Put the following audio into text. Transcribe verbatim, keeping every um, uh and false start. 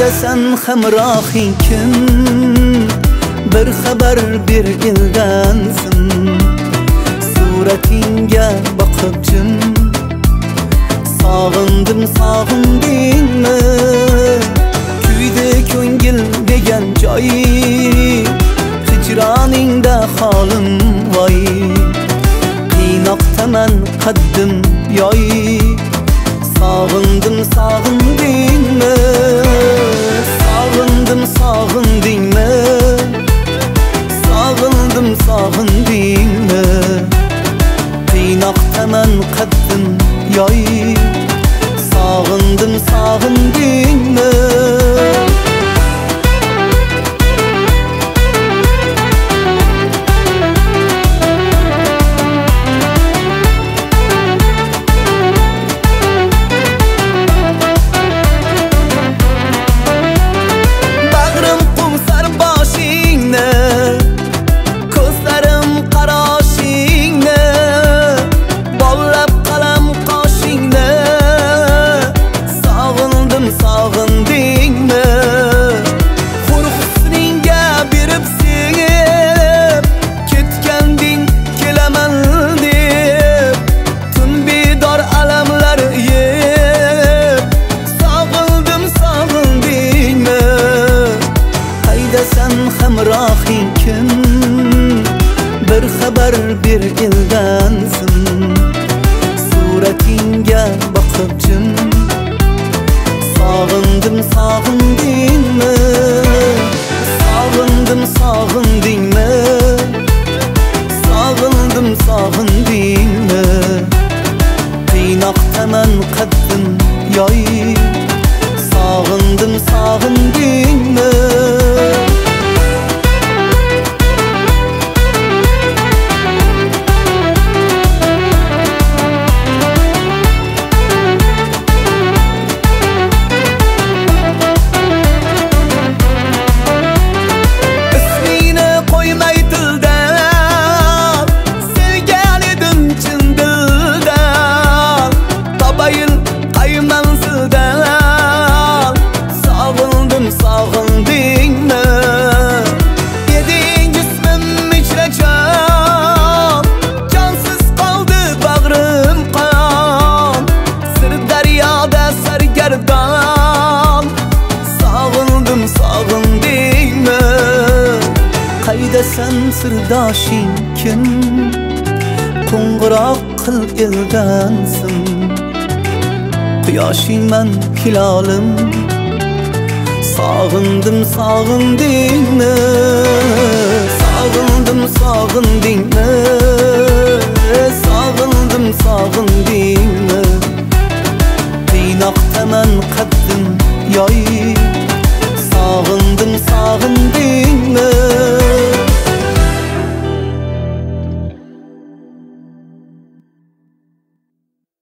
Qaydasan hamrohing kim? Bir xabar bir eldansin. Suratingga boqib jim sog'indim sog'indingmi? Kuydi ko'ngil degan joy, hijroningda holim voy. Qiynoqdaman qaddim yoy, sog'indim sog'indingmi? Sog'indim sog'indingmi? Sog'indim sog'indingmi? Qiynoqdaman qaddim yoy, sog'indim sog'indingmi? Hamrohing kim? Bir xabar bir eldansin. Suratingga boqib jim sog'indim sog'indingmi? Sog'indim sog'indingmi? Sog'indim sog'indingmi? Qiynoqdaman qaddim yoy, sog'indim sog'indingmi? Qaydasan sirdoshing kim? Qo'ng'iroq qil eldansin. Quyoshingman hilolim, sog'indim sog'indingmi? Sog'indim sog'indingmi?